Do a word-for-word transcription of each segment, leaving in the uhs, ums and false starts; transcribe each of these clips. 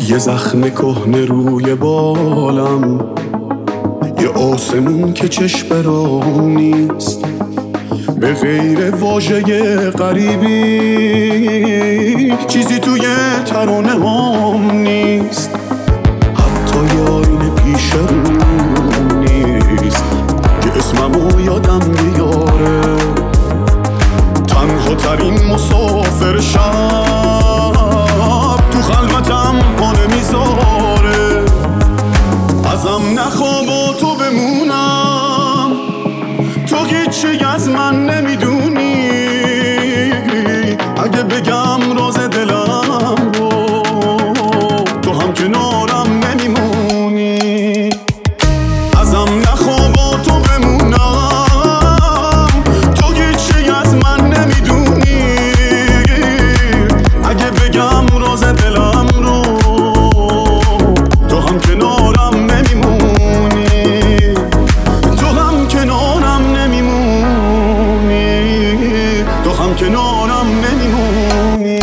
یه زخم کهنه روی بالم، یه آسمون که چشم برام نیست، به غیر واژه غریبی چیزی توی ترانه هم نیست. حتی یه آینه پیش رو نیست که اسممو یادم بیاره. تنها ترین مسافر شب تو خلوتم پا نمیذاره. ازم نخوا با تو بمونم، تو هیچی از من نمیدونی. اگه بگم راز دلم رو، تو هم کنارم نمیمونی. ازم نخوا با تو بمونم، تو هیچی از من نمیدونی. اگه بگم راز دلم رو، تو هم کنارم نمیمونی. تو هم کنارم نمیمونی. تو هم کنارم نمیمونی.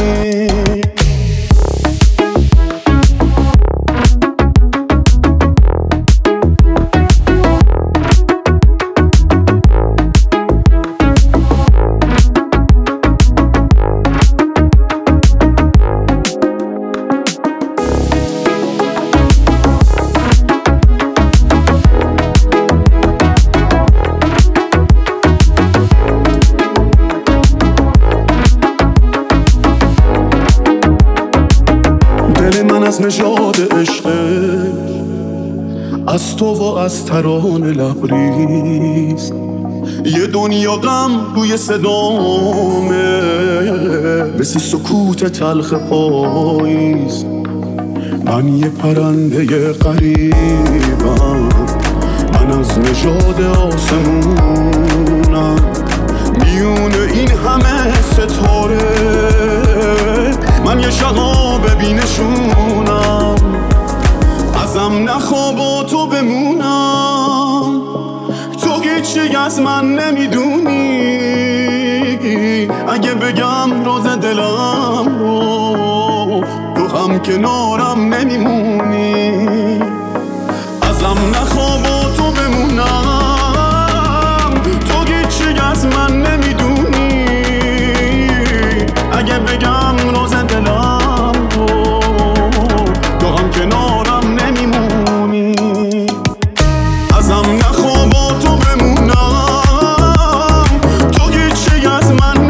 دل من از نژاد عشقه، از تو و از ترانه لبریز. یه دنیا غم روی صدامه، مثل سکوت تلخ پاییز. من یه پرنده غریبم، من از نژاد آسمونم. میون این همه ستاره من یه شهاب بینشونم. ازم نخوا با تو بمونم، تو هیچی از من نمیدونی. اگه بگم راز دلم رو، تو هم کنارم نمیمونی. ازم نخوا